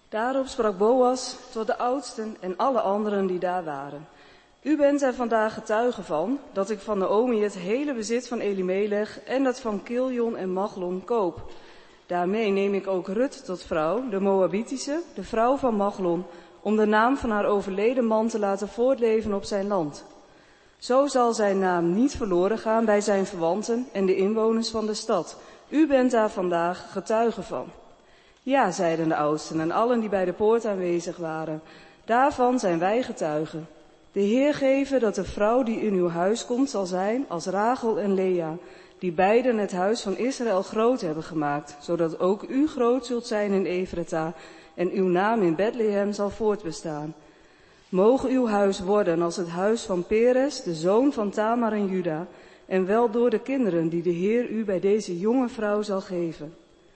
Daarop sprak Boas tot de oudsten en alle anderen die daar waren. U bent er vandaag getuige van, dat ik van Naomi het hele bezit van Elimelech en dat van Kiljon en Machlon koop. Daarmee neem ik ook Rut tot vrouw, de Moabitische, de vrouw van Machlon, om de naam van haar overleden man te laten voortleven op zijn land. Zo zal zijn naam niet verloren gaan bij zijn verwanten en de inwoners van de stad. U bent daar vandaag getuige van. Ja, zeiden de oudsten en allen die bij de poort aanwezig waren. Daarvan zijn wij getuigen. De Heer geve dat de vrouw die in uw huis komt zal zijn als Rachel en Lea, die beiden het huis van Israël groot hebben gemaakt, zodat ook u groot zult zijn in Efrata en uw naam in Bethlehem zal voortbestaan. Mogen uw huis worden als het huis van Peres, de zoon van Tamar en Juda, en wel door de kinderen die de Heer u bij deze jonge vrouw zal geven.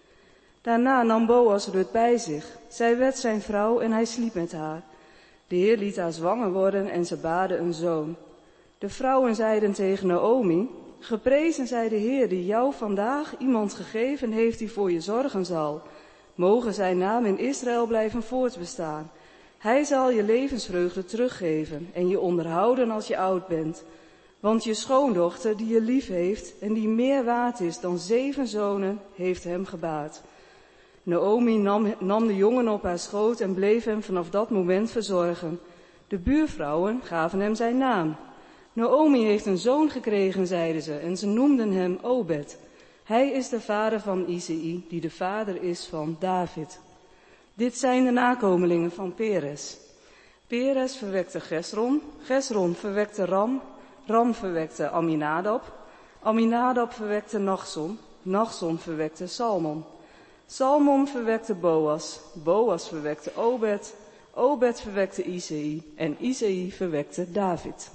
Daarna nam Boas Rut bij zich. Zij werd zijn vrouw en hij sliep met haar. De Heer liet haar zwanger worden en ze baarde een zoon. De vrouwen zeiden tegen Naomi, geprezen zij de Heer die jou vandaag iemand gegeven heeft die voor je zorgen zal. Mogen zijn naam in Israël blijven voortbestaan. Hij zal je levensvreugde teruggeven en je onderhouden als je oud bent. Want je schoondochter die je lief heeft en die meer waard is dan 7 zonen, heeft hem gebaard. Naomi nam de jongen op haar schoot en bleef hem vanaf dat moment verzorgen. De buurvrouwen gaven hem zijn naam. Naomi heeft een zoon gekregen, zeiden ze, en ze noemden hem Obed. Hij is de vader van Isai, die de vader is van David. Dit zijn de nakomelingen van Peres. Peres verwekte Gesron, Gesron verwekte Ram, Ram verwekte Aminadab, Aminadab verwekte Nachson, Nachson verwekte Salmon. Salmon verwekte Boas, Boas verwekte Obed, Obed verwekte Isai en Isai verwekte David.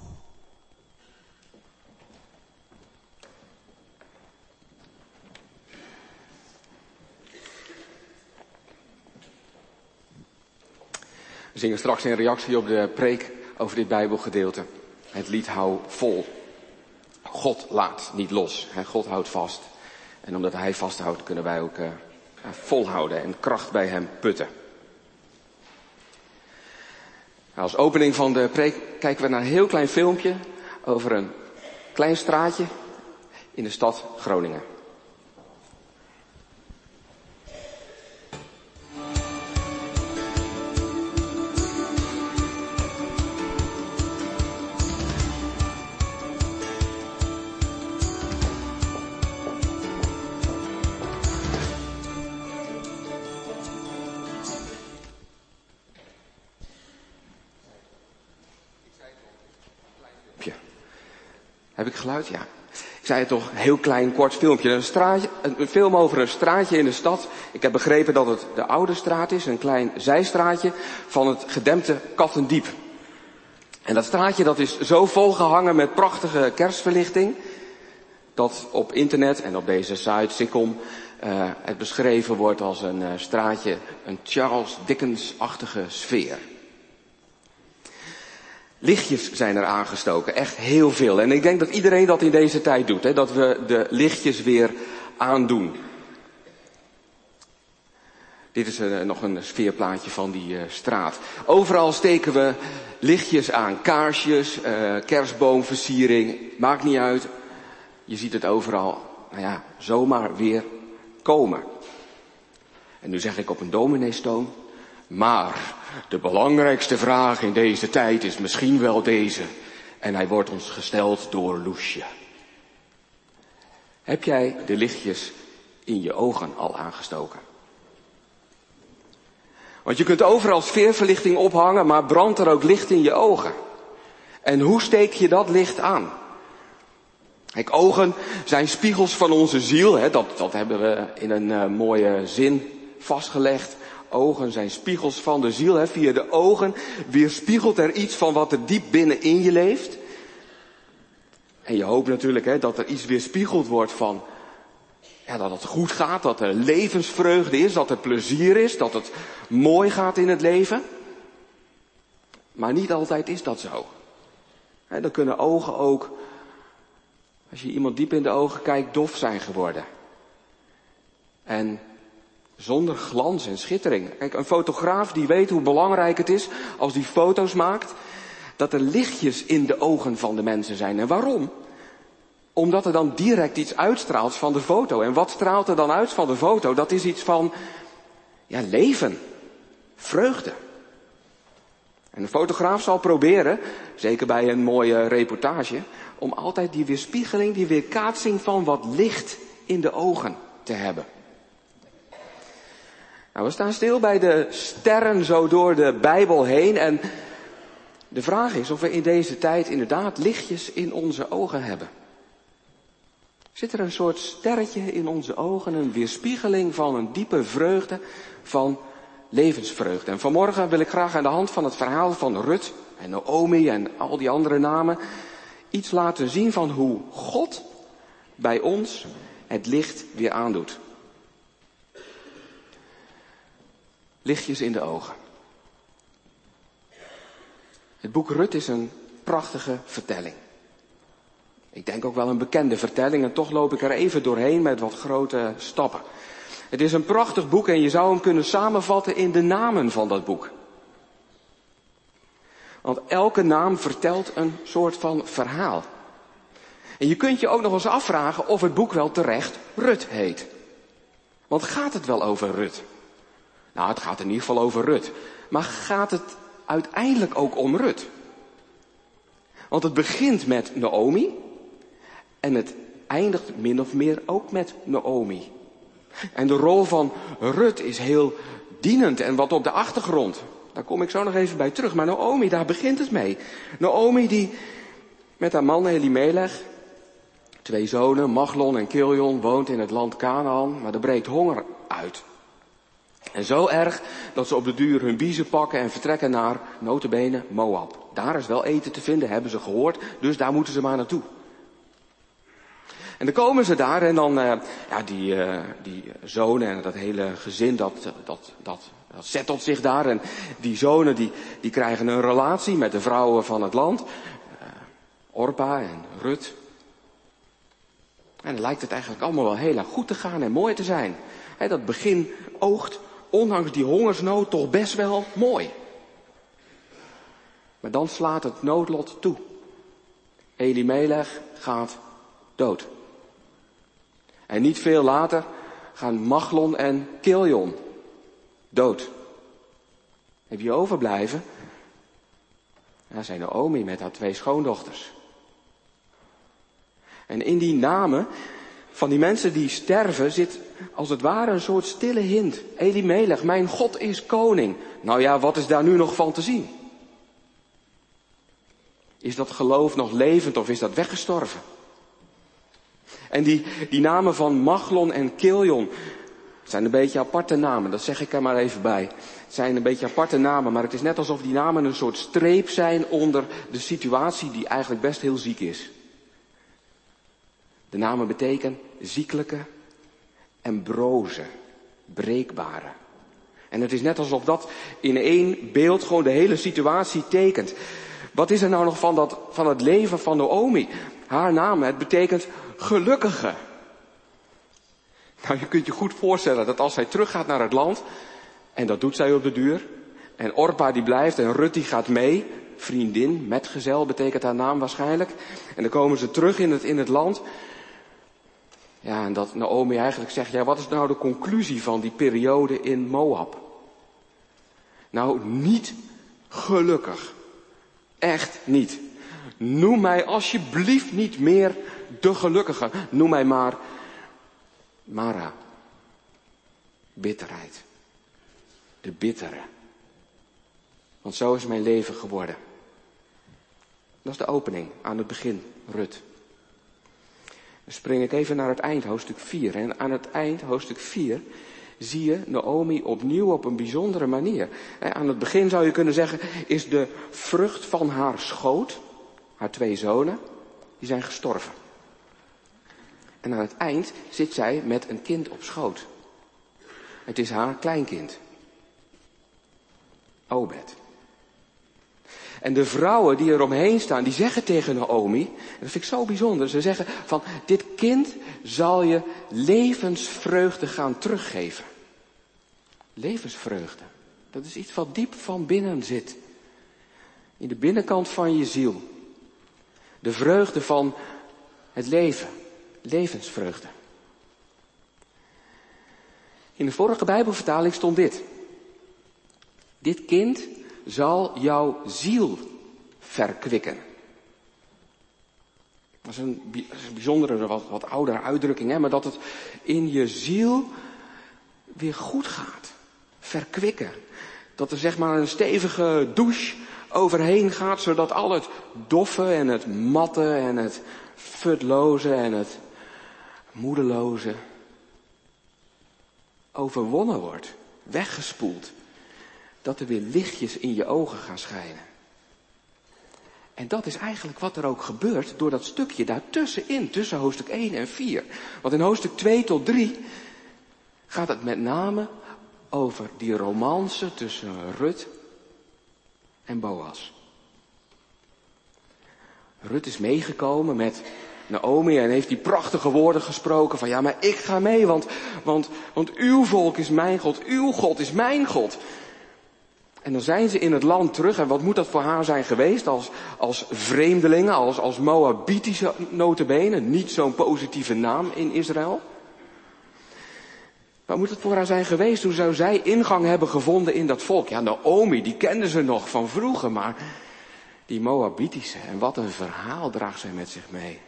We zingen straks in reactie op de preek over dit Bijbelgedeelte. Het lied Hou vol. God laat niet los. God houdt vast. En omdat hij vasthoudt kunnen wij ook volhouden en kracht bij hem putten. Als opening van de preek kijken we naar een heel klein filmpje over een klein straatje in de stad Groningen. Heb ik geluid? Ja. Ik zei het toch, een heel klein, kort filmpje. Een film over een straatje in de stad. Ik heb begrepen dat het de Oude Straat is, een klein zijstraatje van het gedempte Kattendiep. En dat straatje dat is zo volgehangen met prachtige kerstverlichting, dat op internet en op deze site Sikkom het beschreven wordt als een straatje, een Charles Dickens-achtige sfeer. Lichtjes zijn er aangestoken, echt heel veel. En ik denk dat iedereen dat in deze tijd doet, dat we de lichtjes weer aandoen. Dit is nog een sfeerplaatje van die straat. Overal steken we lichtjes aan, kaarsjes, kerstboomversiering, maakt niet uit. Je ziet het overal, zomaar weer komen. En nu zeg ik op een domineestoon, maar de belangrijkste vraag in deze tijd is misschien wel deze. En hij wordt ons gesteld door Loesje. Heb jij de lichtjes in je ogen al aangestoken? Want je kunt overal sfeerverlichting ophangen, maar brandt er ook licht in je ogen? En hoe steek je dat licht aan? Kijk, ogen zijn spiegels van onze ziel. Dat hebben we in een mooie zin vastgelegd. Ogen zijn spiegels van de ziel. Via de ogen weerspiegelt er iets van wat er diep binnenin je leeft. En je hoopt natuurlijk dat er iets weerspiegeld wordt van, dat het goed gaat, dat er levensvreugde is, dat er plezier is, dat het mooi gaat in het leven. Maar niet altijd is dat zo. Dan kunnen ogen ook, als je iemand diep in de ogen kijkt, dof zijn geworden. En Zonder glans en schittering. Kijk, een fotograaf die weet hoe belangrijk het is als die foto's maakt, dat er lichtjes in de ogen van de mensen zijn. En waarom? Omdat er dan direct iets uitstraalt van de foto. En wat straalt er dan uit van de foto? Dat is iets van, leven. Vreugde. En een fotograaf zal proberen, zeker bij een mooie reportage, om altijd die weerspiegeling, die weerkaatsing van wat licht in de ogen te hebben. Nou, we staan stil bij de sterren zo door de Bijbel heen. En de vraag is of we in deze tijd inderdaad lichtjes in onze ogen hebben. Zit er een soort sterretje in onze ogen, een weerspiegeling van een diepe vreugde, van levensvreugde. En vanmorgen wil ik graag aan de hand van het verhaal van Rut en Naomi en al die andere namen iets laten zien van hoe God bij ons het licht weer aandoet. Lichtjes in de ogen. Het boek Rut is een prachtige vertelling. Ik denk ook wel een bekende vertelling en toch loop ik er even doorheen met wat grote stappen. Het is een prachtig boek en je zou hem kunnen samenvatten in de namen van dat boek. Want elke naam vertelt een soort van verhaal. En je kunt je ook nog eens afvragen of het boek wel terecht Rut heet. Want gaat het wel over Rut? Nou, het gaat in ieder geval over Rut. Maar gaat het uiteindelijk ook om Rut? Want het begint met Naomi. En het eindigt min of meer ook met Naomi. En de rol van Rut is heel dienend en wat op de achtergrond. Daar kom ik zo nog even bij terug. Maar Naomi, daar begint het mee. Naomi die met haar man Elimelech, 2 zonen, Machlon en Kiljon, woont in het land Kanaan. Maar er breekt honger uit. En zo erg dat ze op de duur hun biezen pakken en vertrekken naar, nota bene, Moab. Daar is wel eten te vinden, hebben ze gehoord. Dus daar moeten ze maar naartoe. En dan komen ze daar en dan, die zonen en dat hele gezin, dat zettelt zich daar. En die zonen die krijgen een relatie met de vrouwen van het land. Orpa en Rut. En dan lijkt het eigenlijk allemaal wel heel erg goed te gaan en mooi te zijn. Dat begin oogt, ondanks die hongersnood, toch best wel mooi. Maar dan slaat het noodlot toe. Elimelech gaat dood. En niet veel later gaan Machlon en Kiljon dood. En wie overblijven? Dat zijn Naomi met haar 2 schoondochters. En in die namen van die mensen die sterven zit als het ware een soort stille hint. Elimelech, mijn God is koning. Nou ja, wat is daar nu nog van te zien? Is dat geloof nog levend of is dat weggestorven? En die namen van Machlon en Kiljon zijn een beetje aparte namen, dat zeg ik er maar even bij. Het zijn een beetje aparte namen, maar het is net alsof die namen een soort streep zijn onder de situatie die eigenlijk best heel ziek is. De namen betekenen ziekelijke en broze, breekbare. En het is net alsof dat in één beeld gewoon de hele situatie tekent. Wat is er nou nog van het leven van Naomi? Haar naam, het betekent gelukkige. Nou, je kunt je goed voorstellen dat als zij teruggaat naar het land, en dat doet zij op de duur, en Orpa die blijft en Rut die gaat mee, vriendin, metgezel betekent haar naam waarschijnlijk, en dan komen ze terug in het land. Ja, en dat Naomi eigenlijk zegt, ja, wat is nou de conclusie van die periode in Moab? Nou, niet gelukkig. Echt niet. Noem mij alsjeblieft niet meer de gelukkige. Noem mij maar Mara. Bitterheid. De bittere. Want zo is mijn leven geworden. Dat is de opening aan het begin, Rut. Dan spring ik even naar het eind, hoofdstuk 4. En aan het eind, hoofdstuk 4, zie je Naomi opnieuw op een bijzondere manier. Aan het begin zou je kunnen zeggen, is de vrucht van haar schoot, haar 2 zonen, die zijn gestorven. En aan het eind zit zij met een kind op schoot. Het is haar kleinkind. Obed. En de vrouwen die er omheen staan, die zeggen tegen Naomi, en dat vind ik zo bijzonder, ze zeggen van, dit kind zal je levensvreugde gaan teruggeven. Levensvreugde. Dat is iets wat diep van binnen zit. In de binnenkant van je ziel. De vreugde van het leven. Levensvreugde. In de vorige Bijbelvertaling stond dit. Dit kind zal jouw ziel verkwikken. Dat is een bijzondere, wat oudere uitdrukking, hè? Maar dat het in je ziel weer goed gaat. Verkwikken. Dat er zeg maar een stevige douche overheen gaat, zodat al het doffe en het matte en het futloze en het moedeloze overwonnen wordt. Weggespoeld. Dat er weer lichtjes in je ogen gaan schijnen. En dat is eigenlijk wat er ook gebeurt door dat stukje daartussenin, tussen hoofdstuk 1 en 4. Want in hoofdstuk 2 tot 3 gaat het met name over die romance tussen Rut en Boas. Rut is meegekomen met Naomi en heeft die prachtige woorden gesproken van ja, maar ik ga mee, want uw volk is mijn God, uw God is mijn God. En dan zijn ze in het land terug. En wat moet dat voor haar zijn geweest als vreemdelingen, als Moabitische nota bene. Niet zo'n positieve naam in Israël. Wat moet het voor haar zijn geweest? Hoe zou zij ingang hebben gevonden in dat volk? Ja, Naomi, die kenden ze nog van vroeger, maar die Moabitische. En wat een verhaal draagt zij met zich mee.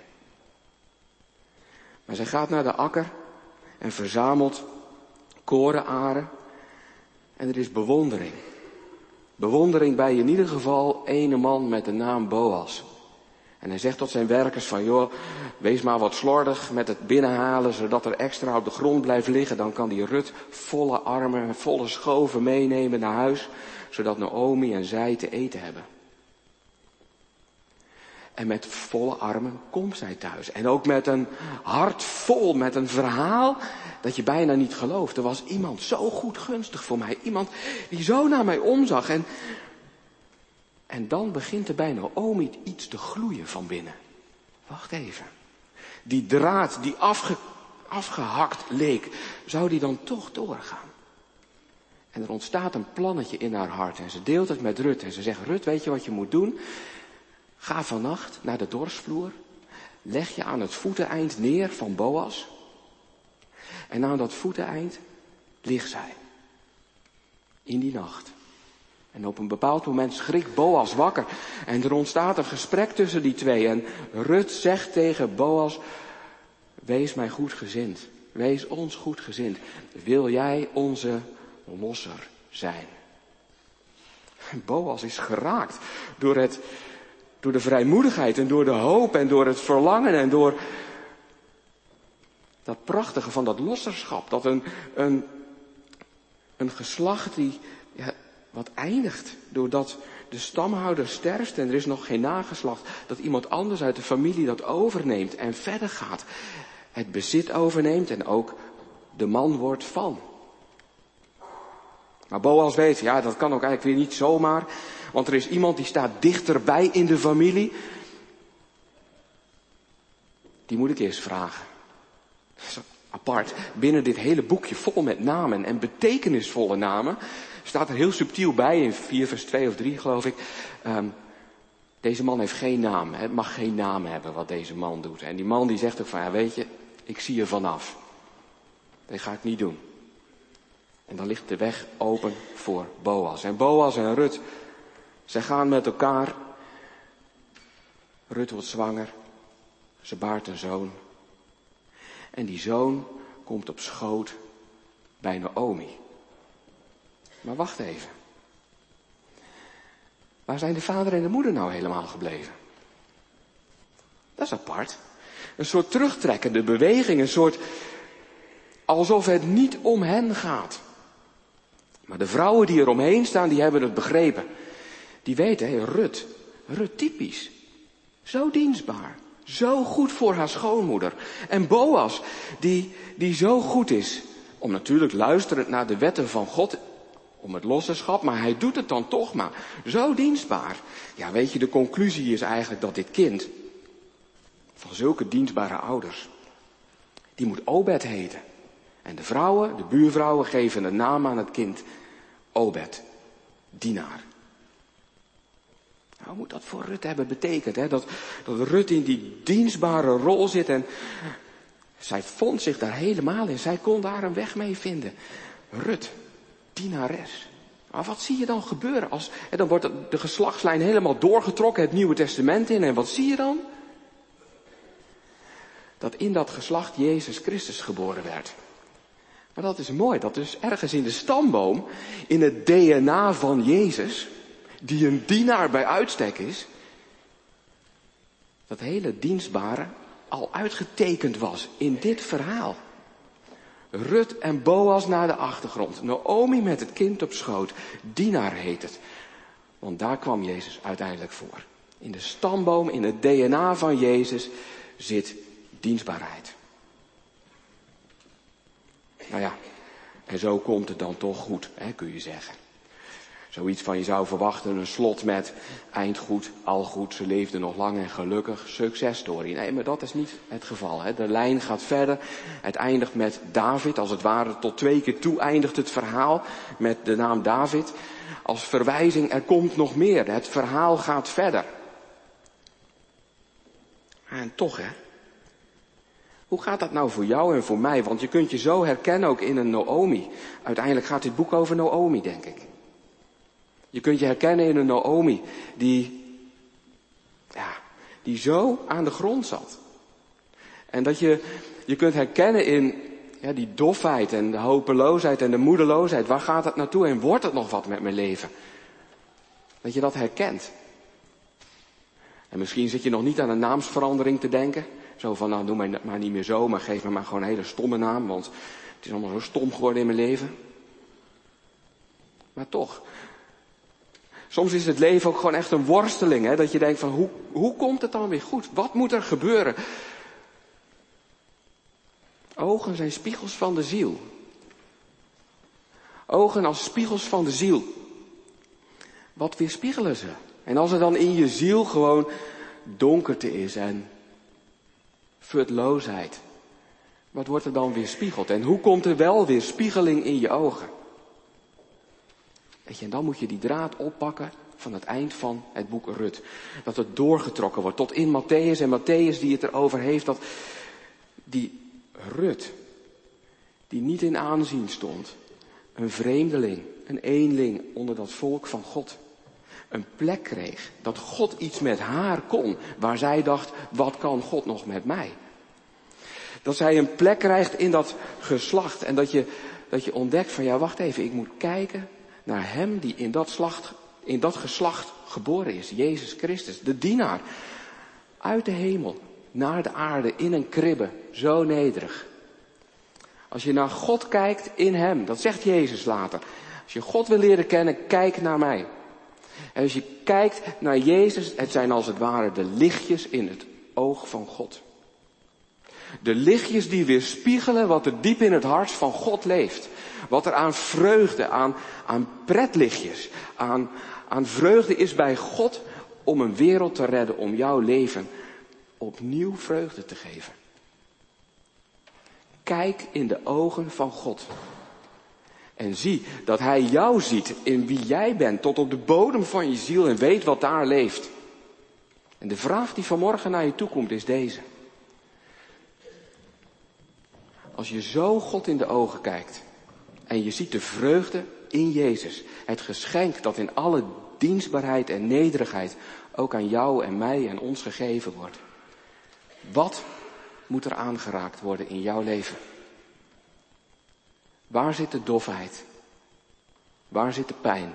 Maar zij gaat naar de akker en verzamelt korenaren. En er is bewondering. Bewondering bij in ieder geval ene man met de naam Boas. En hij zegt tot zijn werkers van joh, wees maar wat slordig met het binnenhalen, zodat er extra op de grond blijft liggen. Dan kan die Rut volle armen, volle schoven meenemen naar huis, zodat Naomi en zij te eten hebben. En met volle armen komt zij thuis. En ook met een hart vol, met een verhaal dat je bijna niet gelooft. Er was iemand zo goed gunstig voor mij. Iemand die zo naar mij omzag. En dan begint er bij Naomi iets te gloeien van binnen. Wacht even. Die draad die afgehakt leek, zou die dan toch doorgaan? En er ontstaat een plannetje in haar hart. En ze deelt het met Rut. En ze zegt, Rut, weet je wat je moet doen? Ga vannacht naar de dorpsvloer. Leg je aan het voeteneind neer van Boas. En aan dat voeteneind ligt zij. In die nacht. En op een bepaald moment schrikt Boas wakker. En er ontstaat een gesprek tussen die twee. En Rut zegt tegen Boas, wees mij goedgezind. Wees ons goedgezind. Wil jij onze losser zijn? Boas is geraakt door de vrijmoedigheid en door de hoop en door het verlangen en door dat prachtige van dat losserschap. Dat een geslacht die wat eindigt doordat de stamhouder sterft en er is nog geen nageslacht. Dat iemand anders uit de familie dat overneemt en verder gaat. Het bezit overneemt en ook de man wordt van. Maar Boas weet, ja, dat kan ook eigenlijk weer niet zomaar. Want er is iemand die staat dichterbij in de familie. Die moet ik eerst vragen. Apart. Binnen dit hele boekje vol met namen en betekenisvolle namen staat er heel subtiel bij, in 4 vers 2 of 3 geloof ik. Deze man heeft geen naam. Het mag geen naam hebben wat deze man doet. En die man die zegt ook van, ja weet je, ik zie er vanaf. Dat ga ik niet doen. En dan ligt de weg open voor Boas. En Boas en Rut, zij gaan met elkaar. Rut wordt zwanger. Ze baart een zoon. En die zoon komt op schoot bij Naomi. Maar wacht even. Waar zijn de vader en de moeder nou helemaal gebleven? Dat is apart. Een soort terugtrekkende beweging. Een soort alsof het niet om hen gaat. Maar de vrouwen die er omheen staan, die hebben het begrepen. Die weten, Rut typisch. Zo dienstbaar. Zo goed voor haar schoonmoeder. En Boas, die zo goed is. Om natuurlijk luisterend naar de wetten van God. Om het losserschap, maar hij doet het dan toch maar. Zo dienstbaar. Ja, weet je, de conclusie is eigenlijk dat dit kind. Van zulke dienstbare ouders. Die moet Obed heten. En de vrouwen, de buurvrouwen, geven een naam aan het kind. Obed, dienaar. Nou, moet dat voor Rut hebben betekend, hè? Dat Rut in die dienstbare rol zit en zij vond zich daar helemaal in. Zij kon daar een weg mee vinden. Rut, dienares. Maar wat zie je dan gebeuren? Dan wordt de geslachtslijn helemaal doorgetrokken, het Nieuwe Testament in. En wat zie je dan? Dat in dat geslacht Jezus Christus geboren werd. Maar dat is mooi, dat dus ergens in de stamboom, in het DNA van Jezus, die een dienaar bij uitstek is, dat hele dienstbare al uitgetekend was in dit verhaal. Rut en Boas naar de achtergrond. Naomi met het kind op schoot. Dienaar heet het. Want daar kwam Jezus uiteindelijk voor. In de stamboom, in het DNA van Jezus zit dienstbaarheid. Nou ja, en zo komt het dan toch goed, hè, kun je zeggen. Zoiets van je zou verwachten, een slot met eind goed, al goed, ze leefden nog lang en gelukkig, successtory. Nee, maar dat is niet het geval. Hè. De lijn gaat verder, het eindigt met David, als het ware tot 2 keer toe eindigt het verhaal met de naam David. Als verwijzing, er komt nog meer, het verhaal gaat verder. En toch hè, hoe gaat dat nou voor jou en voor mij? Want je kunt je zo herkennen ook in een Naomi. Uiteindelijk gaat dit boek over Naomi, denk ik. Je kunt je herkennen in een Naomi die zo aan de grond zat. En dat je kunt herkennen in die dofheid en de hopeloosheid en de moedeloosheid. Waar gaat het naartoe en wordt het nog wat met mijn leven? Dat je dat herkent. En misschien zit je nog niet aan een naamsverandering te denken. Zo van, nou doe mij maar niet meer zo, maar geef me maar gewoon een hele stomme naam. Want het is allemaal zo stom geworden in mijn leven. Maar toch. Soms is het leven ook gewoon echt een worsteling. Hè? Dat je denkt van, hoe komt het dan weer goed? Wat moet er gebeuren? Ogen zijn spiegels van de ziel. Ogen als spiegels van de ziel. Wat weerspiegelen ze? En als er dan in je ziel gewoon donkerte is en futloosheid. Wat wordt er dan weerspiegeld? En hoe komt er wel weerspiegeling in je ogen? Weet je, en dan moet je die draad oppakken van het eind van het boek Rut. Dat het doorgetrokken wordt tot in Mattheüs. En Mattheüs die het erover heeft dat die Rut, die niet in aanzien stond. Een vreemdeling, een eenling onder dat volk van God. Een plek kreeg, dat God iets met haar kon. Waar zij dacht, wat kan God nog met mij? Dat zij een plek krijgt in dat geslacht. En dat je ontdekt van, ja wacht even, ik moet kijken naar hem die in dat geslacht geboren is. Jezus Christus, de dienaar. Uit de hemel, naar de aarde, in een kribbe, zo nederig. Als je naar God kijkt in hem, dat zegt Jezus later. Als je God wil leren kennen, kijk naar mij. En als je kijkt naar Jezus, het zijn als het ware de lichtjes in het oog van God. De lichtjes die weerspiegelen wat er diep in het hart van God leeft. Wat er aan vreugde, aan pretlichtjes, aan vreugde is bij God om een wereld te redden, om jouw leven opnieuw vreugde te geven. Kijk in de ogen van God. En zie dat hij jou ziet in wie jij bent, tot op de bodem van je ziel en weet wat daar leeft. En de vraag die vanmorgen naar je toe komt is deze. Als je zo God in de ogen kijkt en je ziet de vreugde in Jezus, het geschenk dat in alle dienstbaarheid en nederigheid ook aan jou en mij en ons gegeven wordt. Wat moet er aangeraakt worden in jouw leven? Waar zit de dofheid? Waar zit de pijn?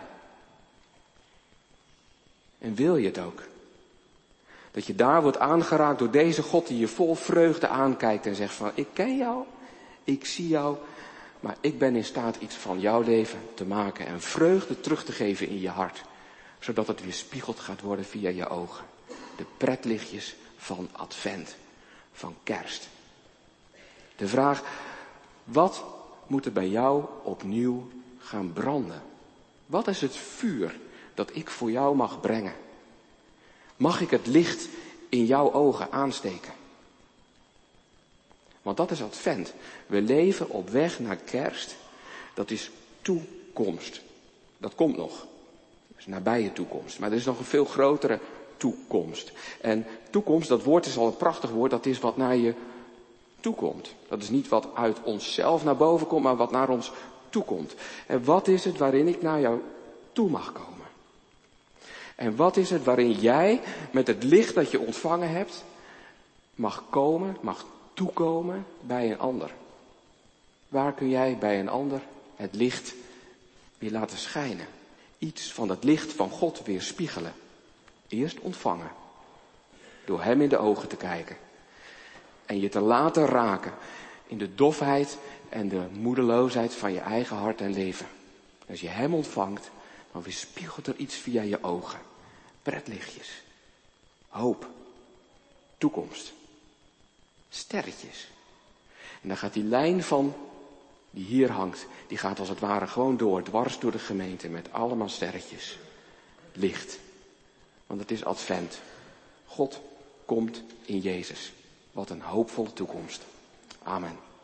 En wil je het ook? Dat je daar wordt aangeraakt door deze God die je vol vreugde aankijkt en zegt van, ik ken jou, ik zie jou, maar ik ben in staat iets van jouw leven te maken en vreugde terug te geven in je hart. Zodat het weer spiegeld gaat worden via je ogen. De pretlichtjes van Advent, van Kerst. De vraag, wat moet er bij jou opnieuw gaan branden? Wat is het vuur dat ik voor jou mag brengen? Mag ik het licht in jouw ogen aansteken? Want dat is Advent. We leven op weg naar kerst. Dat is toekomst. Dat komt nog. Dat is nabije toekomst. Maar er is nog een veel grotere toekomst. En toekomst, dat woord is al een prachtig woord. Dat is wat naar je toekomt. Dat is niet wat uit onszelf naar boven komt, maar wat naar ons toekomt. En wat is het waarin ik naar jou toe mag komen? En wat is het waarin jij met het licht dat je ontvangen hebt, mag komen, mag toekomen bij een ander? Waar kun jij bij een ander het licht weer laten schijnen? Iets van het licht van God weer spiegelen. Eerst ontvangen. Door hem in de ogen te kijken. En je te laten raken in de dofheid en de moedeloosheid van je eigen hart en leven. Als je hem ontvangt, dan weerspiegelt er iets via je ogen. Pretlichtjes. Hoop. Toekomst. Sterretjes. En dan gaat die lijn van die hier hangt, die gaat als het ware gewoon door, dwars door de gemeente met allemaal sterretjes. Licht. Want het is Advent. God komt in Jezus. Wat een hoopvolle toekomst. Amen.